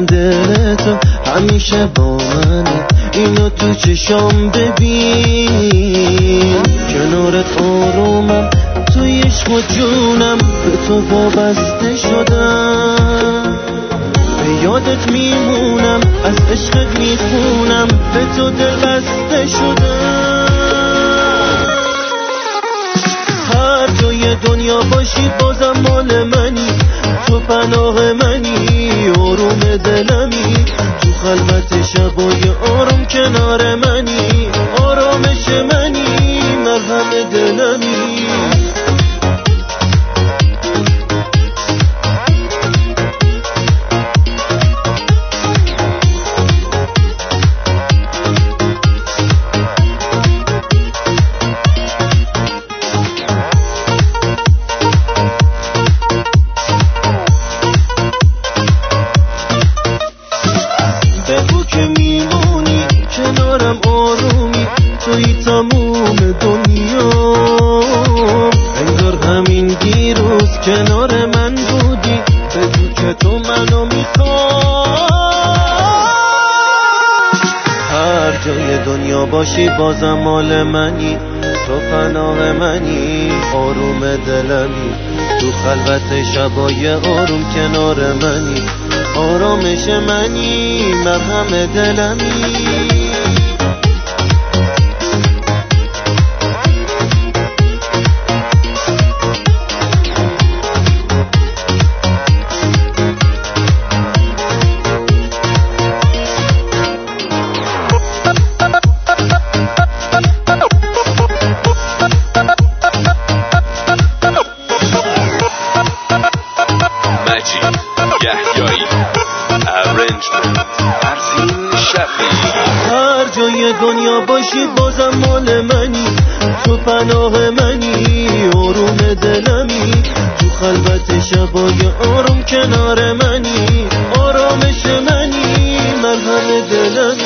میدونم دل تو همیشه با منه، اینو تو چشام ببین. کنارت آرومم، توی عشق و جونم، به تو وابسته شدم. به یادت میمونم، از عشقت میخونم، به تو دل بسته شدم. هر جای دنیا باشی بازم مال منی، تو پناه منی، آروم دلمی، تو خلوت شبای آروم کنار منی، آرامش منی، مرهم دلمی. بگو که میمونی کنارم، آرومی، توی تموم دنیا. انگار همین دیروز کنار من بودی، بگو که تو منو میخوای. هر جای دنیا باشی بازم مال منی، تو پناه منی، آروم دلمی، تو خلوت شبای آروم کنار منی، آرامش منی، مرهم دلمی. هر جای دنیا باشی بازم مال منی، تو پناه منی، آروم دلمی، تو خلوت شبای آروم کنار منی، آرامش منی، مرهم دلمی.